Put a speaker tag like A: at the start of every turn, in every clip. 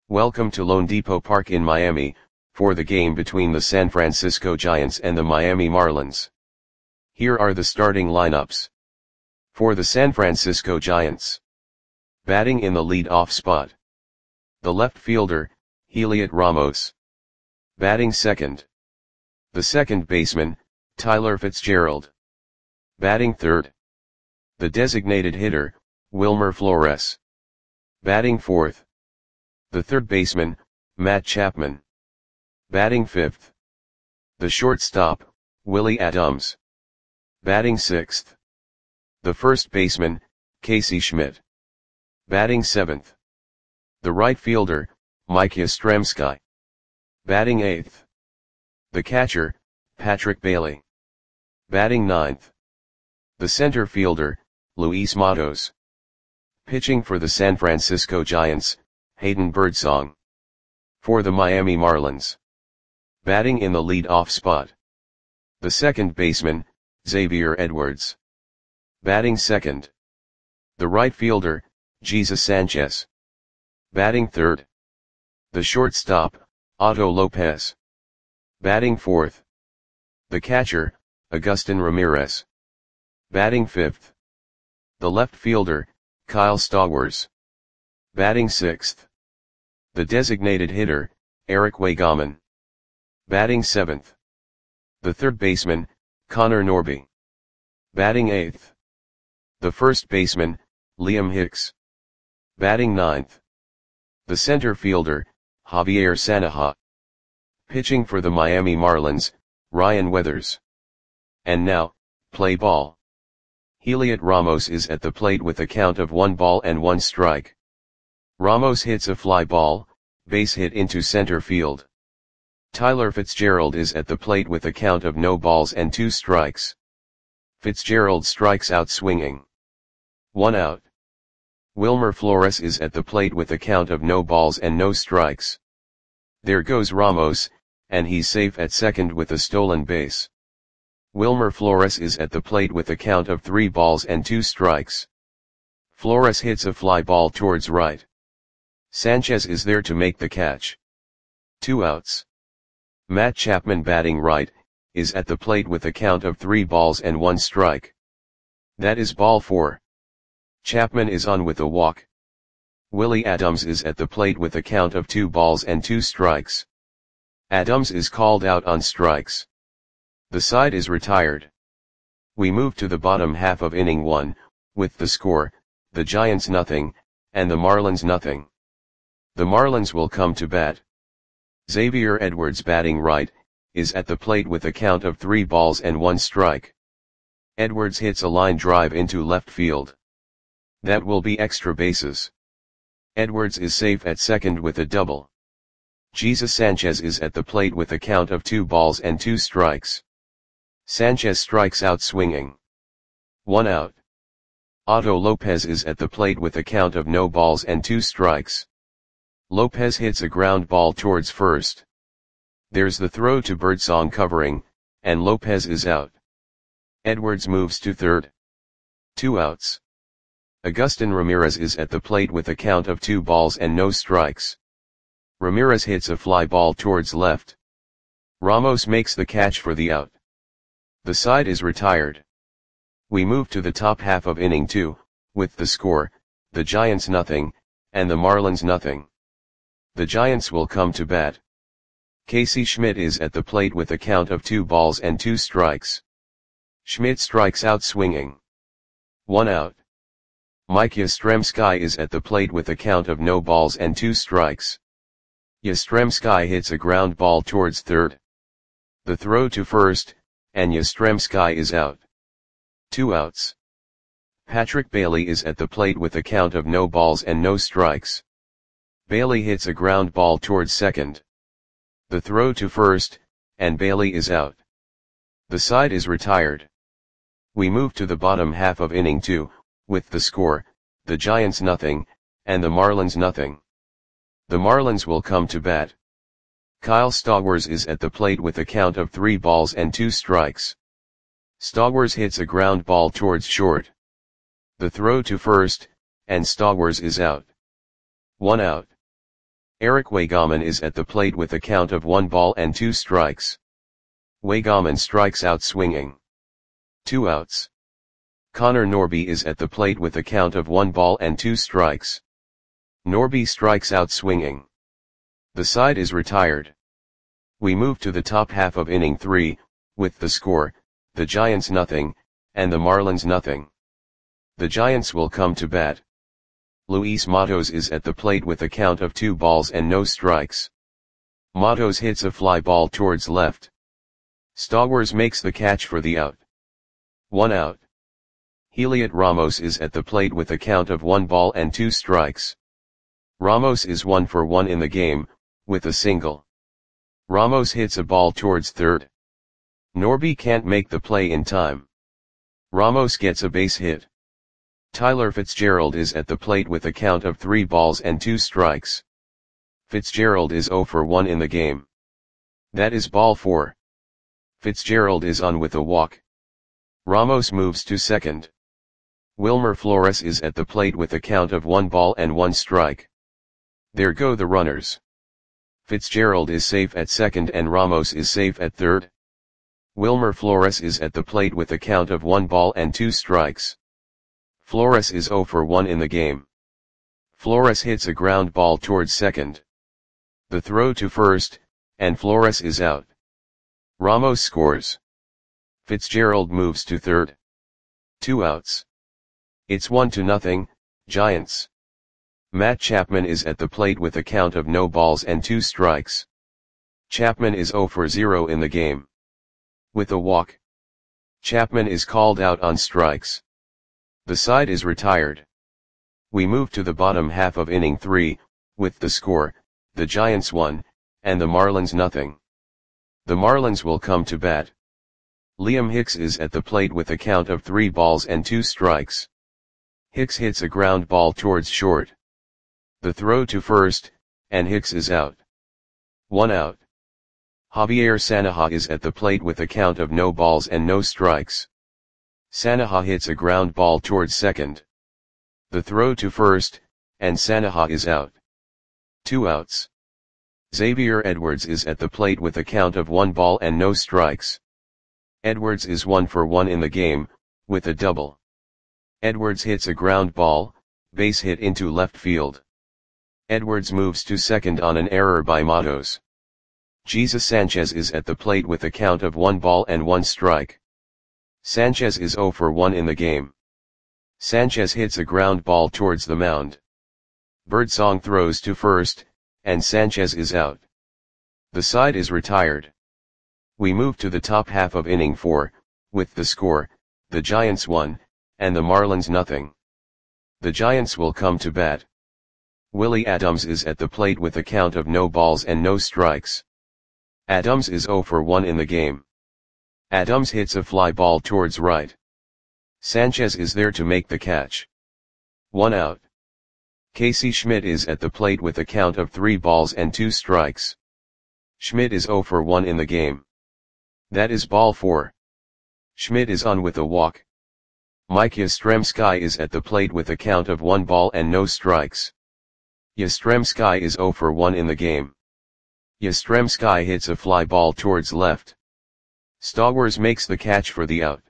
A: Welcome to loanDepot Park in Miami, for the game between the San Francisco Giants and the Miami Marlins. Here are the starting lineups. For the San Francisco Giants. Batting in the lead-off spot. The left fielder, Heliot Ramos. Batting second. The second baseman, Tyler Fitzgerald. Batting third. The designated hitter, Wilmer Flores. Batting fourth. The third baseman, Matt Chapman. Batting fifth. The shortstop, Willie Adams. Batting sixth. The first baseman, Casey Schmidt. Batting seventh. The right fielder, Mike Yastrzemski. Batting eighth. The catcher, Patrick Bailey. Batting ninth. The center fielder, Luis Matos. Pitching for the San Francisco Giants, Hayden Birdsong. For the Miami Marlins. Batting in the lead-off spot. The second baseman, Xavier Edwards. Batting second. The right fielder, Jesus Sanchez. Batting third. The shortstop, Otto Lopez. Batting fourth. The catcher, Agustin Ramirez. Batting fifth. The left fielder, Kyle Stowers. Batting sixth. The designated hitter, Eric Waygaman. Batting seventh. The third baseman, Connor Norby. Batting eighth. The first baseman, Liam Hicks. Batting ninth. The center fielder, Javier Sanaha. Pitching for the Miami Marlins, Ryan Weathers. And now, play ball. Heliot Ramos is at the plate with a count of 1 strike. Ramos hits a fly ball, base hit into center field. Tyler Fitzgerald is at the plate with a count of 2 strikes. Fitzgerald strikes out swinging. 1 out. Wilmer Flores is at the plate with a count of no strikes. There goes Ramos, and he's safe at second with a stolen base. Wilmer Flores is at the plate with a count of 3 strikes. Flores hits a fly ball towards right. Sanchez is there to make the catch. 2 outs. Matt Chapman batting right, is at the plate with a count of 3 strike. That is ball 4. Chapman is on with a walk. Willie Adams is at the plate with a count of 2 strikes. Adams is called out on strikes. The side is retired. We move to the bottom half of inning 1, with the score, the Giants nothing, and the Marlins nothing. The Marlins will come to bat. Xavier Edwards batting right, is at the plate with a count of 3 strike. Edwards hits a line drive into left field. That will be extra bases. Edwards is safe at second with a double. Jesus Sanchez is at the plate with a count of 2 strikes. Sanchez strikes out swinging. 1 out. Otto Lopez is at the plate with a count of 2 strikes. Lopez hits a ground ball towards first. There's the throw to Birdsong covering, and Lopez is out. Edwards moves to third. 2 outs. Agustin Ramirez is at the plate with a count of 2 strikes. Ramirez hits a fly ball towards left. Ramos makes the catch for the out. The side is retired. We move to the top half of inning 2, with the score, the Giants nothing, and the Marlins nothing. The Giants will come to bat. Casey Schmidt is at the plate with a count of 2 strikes. Schmidt strikes out swinging. 1 out. Mike Yastrzemski is at the plate with a count of 2 strikes. Yastrzemski hits a ground ball towards third. The throw to first, and Yastrzemski is out. 2 outs. Patrick Bailey is at the plate with a count of no strikes. Bailey hits a ground ball towards second. The throw to first, and Bailey is out. The side is retired. We move to the bottom half of inning 2, with the score, the Giants nothing, and the Marlins nothing. The Marlins will come to bat. Kyle Stowers is at the plate with a count of 3 strikes. Stowers hits a ground ball towards short. The throw to first, and Stowers is out. 1 out. Eric Waygaman is at the plate with a count of 1 ball and 2 strikes. Waygaman strikes out swinging. 2 outs. Connor Norby is at the plate with a count of 1 ball and 2 strikes. Norby strikes out swinging. The side is retired. We move to the top half of inning 3, with the score, the Giants nothing, and the Marlins nothing. The Giants will come to bat. Luis Matos is at the plate with a count of 2 balls and no strikes. Matos hits a fly ball towards left. Stowers makes the catch for the out. 1 out. Heliot Ramos is at the plate with a count of 1 ball and 2 strikes. Ramos is 1 for 1 in the game, with a single. Ramos hits a ball towards third. Norby can't make the play in time. Ramos gets a base hit. Tyler Fitzgerald is at the plate with a count of 3 balls and 2 strikes. Fitzgerald is 0 for 1 in the game. That is ball 4. Fitzgerald is on with a walk. Ramos moves to second. Wilmer Flores is at the plate with a count of 1 ball and 1 strike. There go the runners. Fitzgerald is safe at second and Ramos is safe at third. Wilmer Flores is at the plate with a count of 1 ball and 2 strikes. Flores is 0 for 1 in the game. Flores hits a ground ball towards second. The throw to first, and Flores is out. Ramos scores. Fitzgerald moves to third. 2 outs. It's 1-0, Giants. Matt Chapman is at the plate with a count of no balls and 2 strikes. Chapman is 0 for 0 in the game. With a walk. Chapman is called out on strikes. The side is retired. We move to the bottom half of inning 3, with the score, the Giants 1, and the Marlins nothing. The Marlins will come to bat. Liam Hicks is at the plate with a count of 3 balls and 2 strikes. Hicks hits a ground ball towards short. The throw to first, and Hicks is out. 1 out. Javier Sanaha is at the plate with a count of no balls and no strikes. Sanaha hits a ground ball towards second. The throw to first, and Sanaha is out. 2 outs. Xavier Edwards is at the plate with a count of 1 ball and no strikes. Edwards is 1 for 1 in the game, with a double. Edwards hits a ground ball, base hit into left field. Edwards moves to second on an error by Matos. Jesus Sanchez is at the plate with a count of 1 ball and 1 strike. Sanchez is 0 for 1 in the game. Sanchez hits a ground ball towards the mound. Birdsong throws to first, and Sanchez is out. The side is retired. We move to the top half of inning 4, with the score, the Giants 1, and the Marlins nothing. The Giants will come to bat. Willie Adams is at the plate with a count of no balls and no strikes. Adams is 0 for 1 in the game. Adams hits a fly ball towards right. Sanchez is there to make the catch. 1 out. Casey Schmidt is at the plate with a count of 3 balls and 2 strikes. Schmidt is 0 for 1 in the game. That is ball 4. Schmidt is on with a walk. Mike Yastrzemski is at the plate with a count of 1 ball and no strikes. Yastrzemski is 0 for 1 in the game. Yastrzemski hits a fly ball towards left. Stowers makes the catch for the out.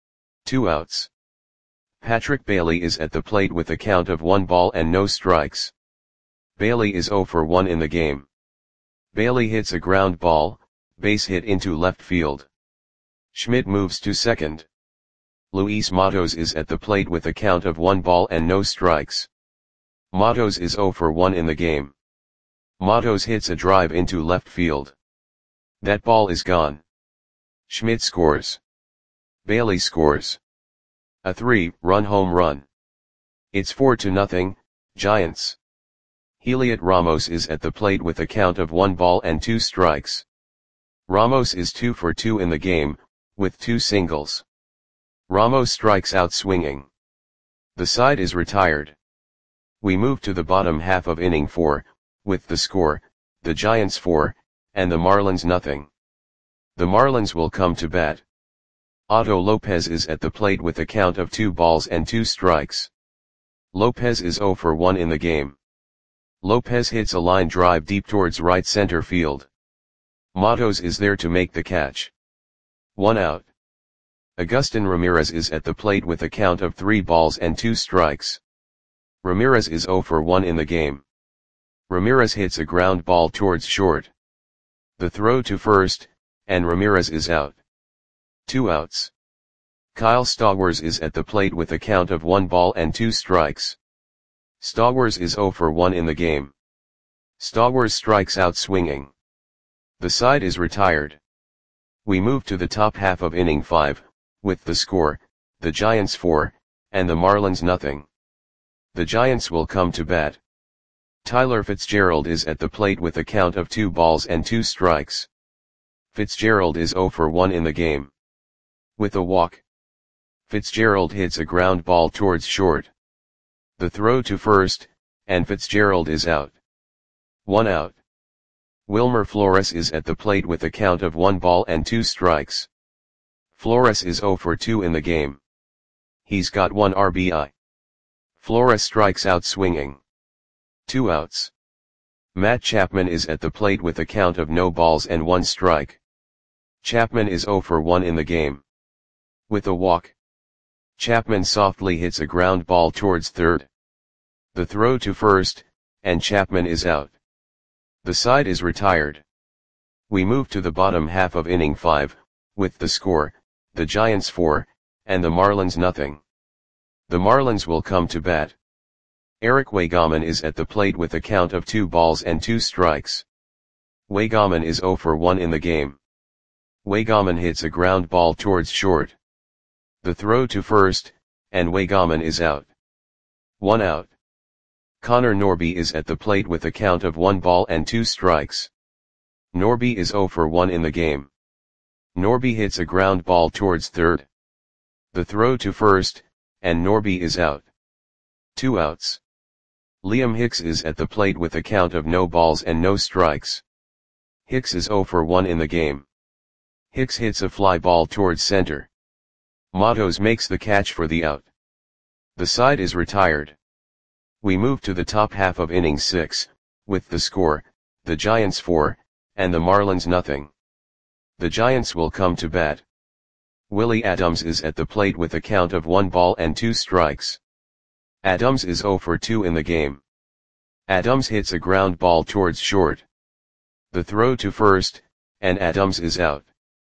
A: 2 outs. Patrick Bailey is at the plate with a count of 1 ball and no strikes. Bailey is 0 for 1 in the game. Bailey hits a ground ball, base hit into left field. Schmidt moves to second. Luis Matos is at the plate with a count of 1 ball and no strikes. Matos is 0 for 1 in the game. Matos hits a drive into left field. That ball is gone. Schmidt scores. Bailey scores. A 3-run home run. It's 4-0, Giants. Heliot Ramos is at the plate with a count of 1 ball and 2 strikes. Ramos is 2 for 2 in the game, with 2 singles. Ramos strikes out swinging. The side is retired. We move to the bottom half of inning 4, with the score, the Giants 4, and the Marlins nothing. The Marlins will come to bat. Otto Lopez is at the plate with a count of 2 balls and 2 strikes. Lopez is 0 for 1 in the game. Lopez hits a line drive deep towards right center field. Matos is there to make the catch. 1 out. Agustin Ramirez is at the plate with a count of 3 balls and 2 strikes. Ramirez is 0 for 1 in the game. Ramirez hits a ground ball towards short. The throw to first, and Ramirez is out. 2 outs. Kyle Stowers is at the plate with a count of 1 ball and 2 strikes. Stowers is 0 for 1 in the game. Stowers strikes out swinging. The side is retired. We move to the top half of inning 5, with the score, the Giants 4, and the Marlins nothing. The Giants will come to bat. Tyler Fitzgerald is at the plate with a count of 2 balls and 2 strikes. Fitzgerald is 0 for 1 in the game. With a walk, Fitzgerald hits a ground ball towards short. The throw to first, and Fitzgerald is out. 1 out. Wilmer Flores is at the plate with a count of 1 ball and 2 strikes. Flores is 0 for 2 in the game. He's got 1 RBI. Flores strikes out swinging. 2 outs. Matt Chapman is at the plate with a count of no balls and 1 strike. Chapman is 0 for 1 in the game. With a walk, Chapman softly hits a ground ball towards third. The throw to first, and Chapman is out. The side is retired. We move to the bottom half of inning 5, with the score, the Giants 4, and the Marlins nothing. The Marlins will come to bat. Eric Waygaman is at the plate with a count of 2 balls and 2 strikes. Waygaman is 0 for 1 in the game. Waygaman hits a ground ball towards short. The throw to first, and Waygaman is out. 1 out. Connor Norby is at the plate with a count of 1 ball and 2 strikes. Norby is 0 for 1 in the game. Norby hits a ground ball towards third. The throw to first, and Norby is out. 2 outs. Liam Hicks is at the plate with a count of no balls and no strikes. Hicks is 0 for 1 in the game. Hicks hits a fly ball towards center. Matos makes the catch for the out. The side is retired. We move to the top half of inning 6, with the score, the Giants 4, and the Marlins nothing. The Giants will come to bat. Willie Adams is at the plate with a count of 1 ball and 2 strikes. Adams is 0 for 2 in the game. Adams hits a ground ball towards short. The throw to first, and Adams is out.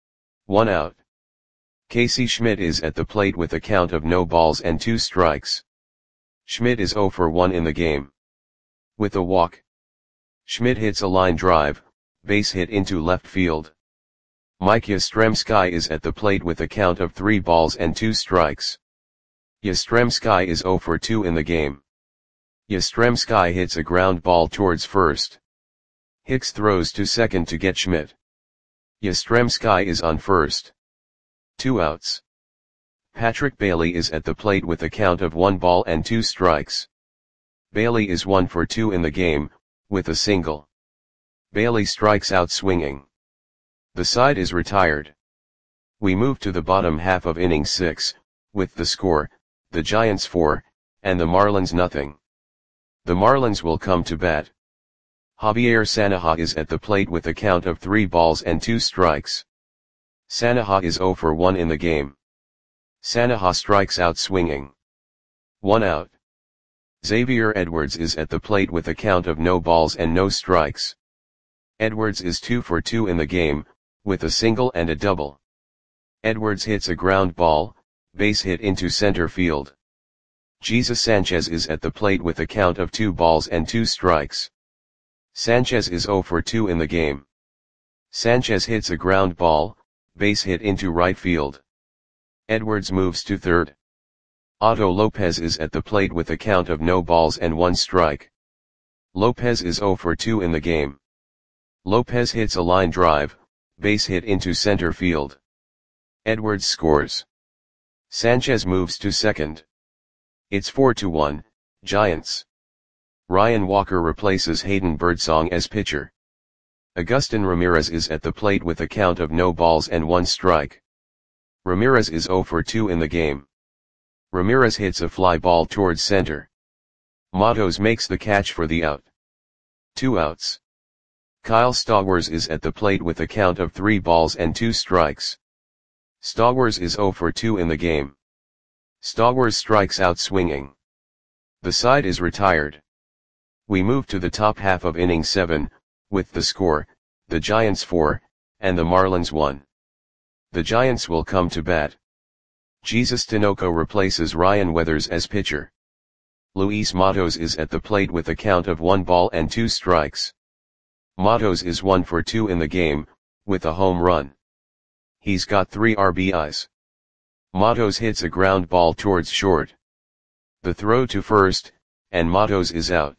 A: 1 out. Casey Schmidt is at the plate with a count of no balls and 2 strikes. Schmidt is 0 for 1 in the game. With a walk, Schmidt hits a line drive, base hit into left field. Mike Yastrzemski is at the plate with a count of 3 balls and 2 strikes. Yastrzemski is 0 for 2 in the game. Yastrzemski hits a ground ball towards first. Hicks throws to second to get Schmidt. Yastrzemski is on first. 2 outs. Patrick Bailey is at the plate with a count of 1 ball and 2 strikes. Bailey is 1 for 2 in the game, with a single. Bailey strikes out swinging. The side is retired. We move to the bottom half of inning 6, with the score, the Giants 4, and the Marlins nothing. The Marlins will come to bat. Javier Sanaha is at the plate with a count of 3 balls and 2 strikes. Sanaha is 0 for 1 in the game. Sanaha strikes out swinging. 1 out. Xavier Edwards is at the plate with a count of no balls and no strikes. Edwards is 2 for 2 in the game, with a single and a double. Edwards hits a ground ball, base hit into center field. Jesus Sanchez is at the plate with a count of 2 balls and 2 strikes. Sanchez is 0 for 2 in the game. Sanchez hits a ground ball, base hit into right field. Edwards moves to third. Otto Lopez is at the plate with a count of no balls and 1 strike. Lopez is 0 for 2 in the game. Lopez hits a line drive, base hit into center field. Edwards scores. Sanchez moves to second. It's 4-1, Giants. Ryan Walker replaces Hayden Birdsong as pitcher. Agustin Ramirez is at the plate with a count of no balls and 1 strike. Ramirez is 0 for 2 in the game. Ramirez hits a fly ball towards center. Matos makes the catch for the out. 2 outs. Kyle Stowers is at the plate with a count of 3 balls and 2 strikes. Stowers is 0 for 2 in the game. Stowers strikes out swinging. The side is retired. We move to the top half of inning 7, with the score, the Giants 4, and the Marlins 1. The Giants will come to bat. Jesus Tinoco replaces Ryan Weathers as pitcher. Luis Matos is at the plate with a count of 1 ball and 2 strikes. Matos is 1 for 2 in the game, with a home run. He's got 3 RBIs. Matos hits a ground ball towards short. The throw to first, and Matos is out.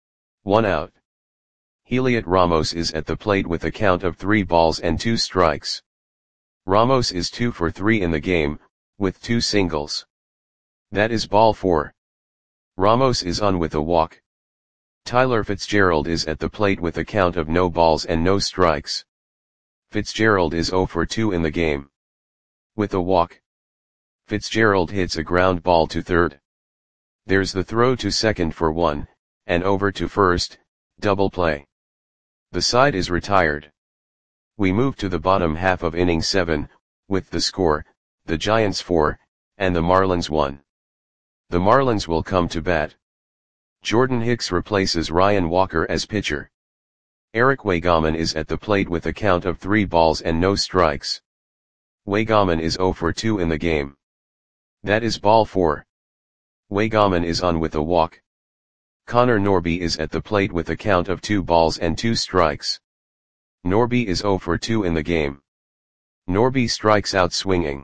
A: 1 out. Heliot Ramos is at the plate with a count of 3 balls and 2 strikes. Ramos is 2 for 3 in the game, with 2 singles. That is ball 4. Ramos is on with a walk. Tyler Fitzgerald is at the plate with a count of no balls and no strikes. Fitzgerald is 0 for 2 in the game. With a walk. Fitzgerald hits a ground ball to third. There's the throw to second for 1, and over to first, double play. The side is retired. We move to the bottom half of inning 7, with the score, the Giants 4, and the Marlins 1. The Marlins will come to bat. Jordan Hicks replaces Ryan Walker as pitcher. Eric Waygaman is at the plate with a count of 3 balls and no strikes. Waygaman is 0 for 2 in the game. That is ball 4. Waygaman is on with a walk. Connor Norby is at the plate with a count of 2 balls and 2 strikes. Norby is 0 for 2 in the game. Norby strikes out swinging.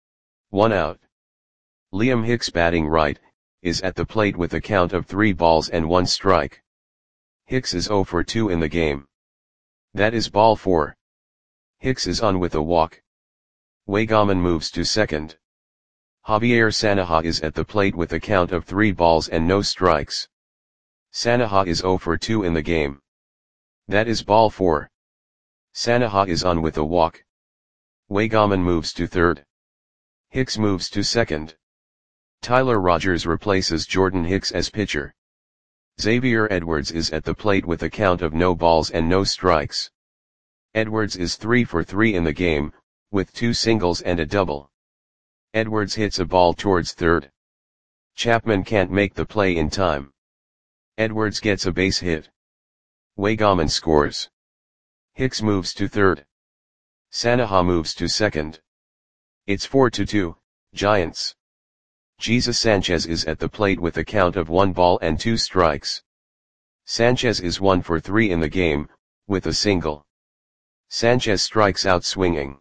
A: 1 out. Liam Hicks, batting right, is at the plate with a count of 3 balls and 1 strike. Hicks is 0 for 2 in the game. That is ball 4. Hicks is on with a walk. Waygaman moves to second. Javier Sanaha is at the plate with a count of 3 balls and no strikes. Sanaha is 0 for 2 in the game. That is ball 4. Sanaha is on with a walk. Waygaman moves to third. Hicks moves to second. Tyler Rogers replaces Jordan Hicks as pitcher. Xavier Edwards is at the plate with a count of no balls and no strikes. Edwards is 3 for 3 in the game, with 2 singles and a double. Edwards hits a ball towards third. Chapman can't make the play in time. Edwards gets a base hit. Waygaman scores. Hicks moves to third. Sanaha moves to second. It's 4-2, Giants. Jesus Sanchez is at the plate with a count of 1 ball and 2 strikes. Sanchez is 1 for 3 in the game, with a single. Sanchez strikes out swinging.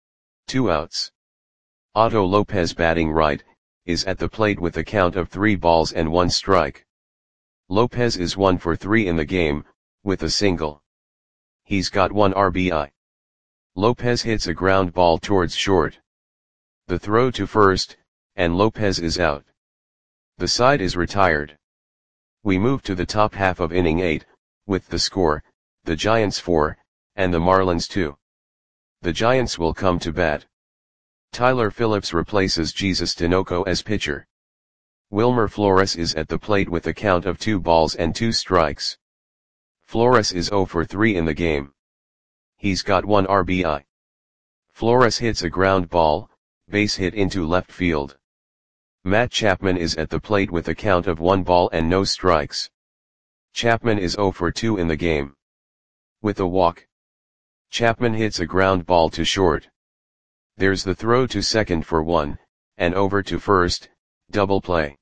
A: 2 outs. Otto Lopez, batting right, is at the plate with a count of 3 balls and 1 strike. Lopez is 1 for 3 in the game, with a single. He's got 1 RBI. Lopez hits a ground ball towards short. The throw to first, and Lopez is out. The side is retired. We move to the top half of inning 8, with the score, the Giants 4, and the Marlins 2. The Giants will come to bat. Tyler Phillips replaces Jesus Tinoco as pitcher. Wilmer Flores is at the plate with a count of 2 balls and 2 strikes. Flores is 0 for 3 in the game. He's got 1 RBI. Flores hits a ground ball, base hit into left field. Matt Chapman is at the plate with a count of 1 ball and no strikes. Chapman is 0 for 2 in the game. With a walk. Chapman hits a ground ball to short. There's the throw to second for 1, and over to first, double play.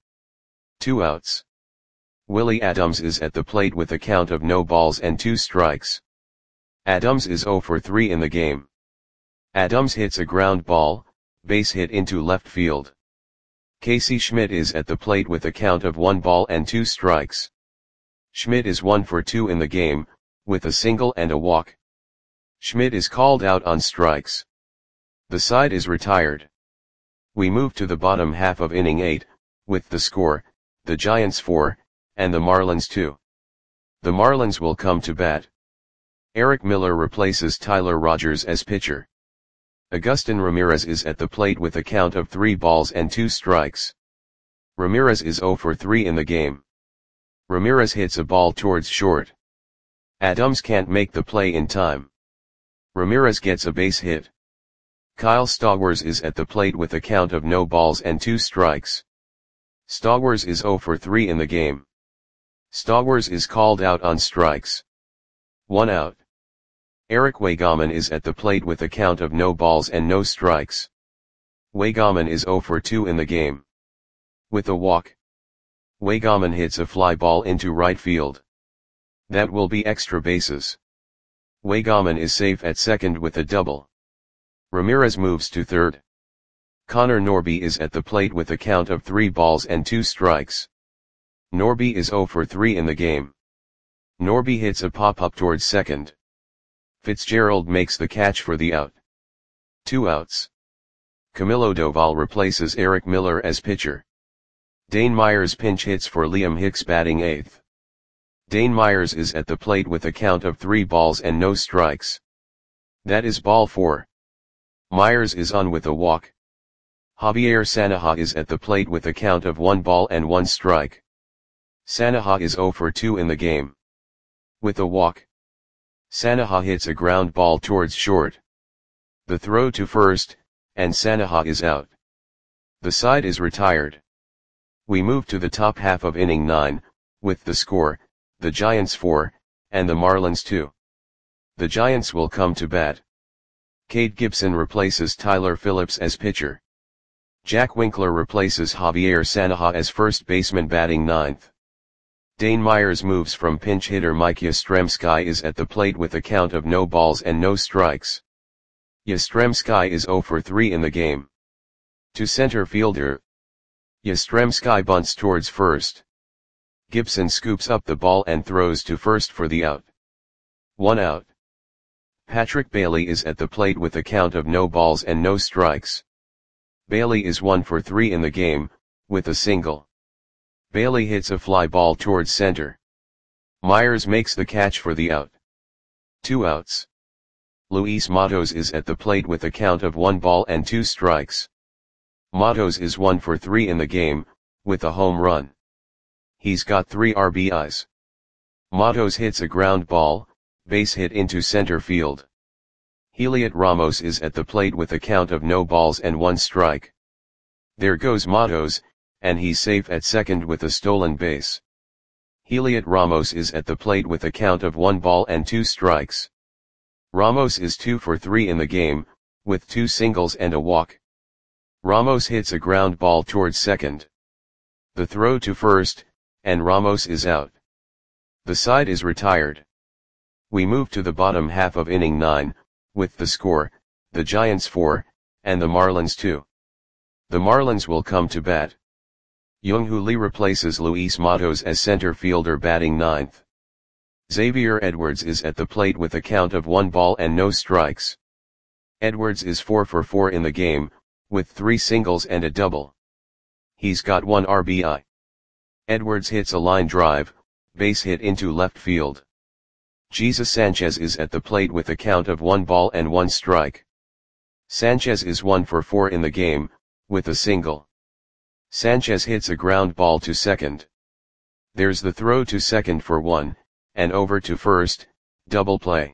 A: 2 outs. Willie Adams is at the plate with a count of no balls and 2 strikes. Adams is 0 for 3 in the game. Adams hits a ground ball, base hit into left field. Casey Schmidt is at the plate with a count of 1 ball and 2 strikes. Schmidt is 1 for 2 in the game, with a single and a walk. Schmidt is called out on strikes. The side is retired. We move to the bottom half of inning 8, with the score, the Giants 4, and the Marlins 2. The Marlins will come to bat. Eric Miller replaces Tyler Rogers as pitcher. Agustin Ramirez is at the plate with a count of 3 balls and 2 strikes. Ramirez is 0 for 3 in the game. Ramirez hits a ball towards short. Adams can't make the play in time. Ramirez gets a base hit. Kyle Stowers is at the plate with a count of no balls and 2 strikes. Stowers is 0 for 3 in the game. Stowers is called out on strikes. 1 out. Eric Waygaman is at the plate with a count of no balls and no strikes. Waygaman is 0 for 2 in the game. With a walk, Waygaman hits a fly ball into right field. That will be extra bases. Waygaman is safe at second with a double. Ramirez moves to third. Connor Norby is at the plate with a count of 3 balls and 2 strikes. Norby is 0 for 3 in the game. Norby hits a pop-up towards second. Fitzgerald makes the catch for the out. 2 outs. Camilo Doval replaces Eric Miller as pitcher. Dane Myers pinch hits for Liam Hicks batting 8th. Dane Myers is at the plate with a count of 3 balls and no strikes. That is ball 4. Myers is on with a walk. Javier Sanaha is at the plate with a count of 1 ball and 1 strike. Sanaha is 0 for 2 in the game. With a walk, Sanaha hits a ground ball towards short. The throw to first, and Sanaha is out. The side is retired. We move to the top half of inning 9, with the score, the Giants 4, and the Marlins 2. The Giants will come to bat. Cade Gibson replaces Tyler Phillips as pitcher. Jack Winkler replaces Javier Sanaha as first baseman batting 9th. Dane Myers moves from pinch hitter Mike Yastrzemski is at the plate with a count of no balls and no strikes. Yastrzemski is 0 for 3 in the game. To center fielder, Yastrzemski bunts towards first. Gibson scoops up the ball and throws to first for the out. 1 out. Patrick Bailey is at the plate with a count of no balls and no strikes. Bailey is 1 for 3 in the game, with a single. Bailey hits a fly ball towards center. Myers makes the catch for the out. 2 outs. Luis Matos is at the plate with a count of 1 ball and 2 strikes. Matos is 1 for 3 in the game, with a home run. He's got 3 RBIs. Matos hits a ground ball, base hit into center field. Heliot Ramos is at the plate with a count of no balls and 1 strike. There goes Matos, and he's safe at second with a stolen base. Heliot Ramos is at the plate with a count of 1 ball and 2 strikes. Ramos is 2 for 3 in the game, with 2 singles and a walk. Ramos hits a ground ball towards second. The throw to first, and Ramos is out. The side is retired. We move to the bottom half of inning 9, with the score, the Giants 4, and the Marlins 2. The Marlins will come to bat. Young-Hoo Lee replaces Luis Matos as center fielder batting 9th. Xavier Edwards is at the plate with a count of 1 ball and no strikes. Edwards is 4 for 4 in the game, with 3 singles and a double. He's got 1 RBI. Edwards hits a line drive, base hit into left field. Jesus Sanchez is at the plate with a count of 1 ball and 1 strike. Sanchez is 1 for 4 in the game, with a single. Sanchez hits a ground ball to second. There's the throw to second for 1, and over to first, double play.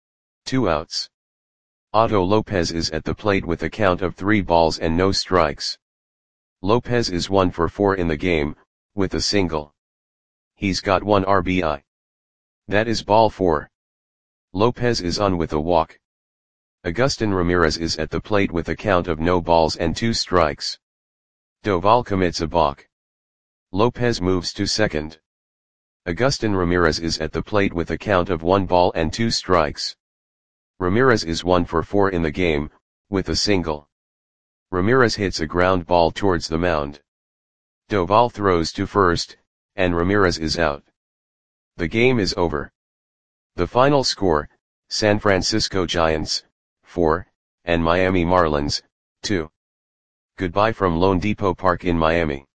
A: 2 outs. Otto Lopez is at the plate with a count of 3 balls and no strikes. Lopez is 1 for 4 in the game, with a single. He's got 1 RBI. That is ball 4. Lopez is on with a walk. Agustin Ramirez is at the plate with a count of no balls and 2 strikes. Doval commits a balk. Lopez moves to second. Agustin Ramirez is at the plate with a count of 1 ball and 2 strikes. Ramirez is 1 for 4 in the game, with a single. Ramirez hits a ground ball towards the mound. Doval throws to first, and Ramirez is out. The game is over. The final score, San Francisco Giants, 4, and Miami Marlins, 2. Goodbye from Lone Depot Park in Miami.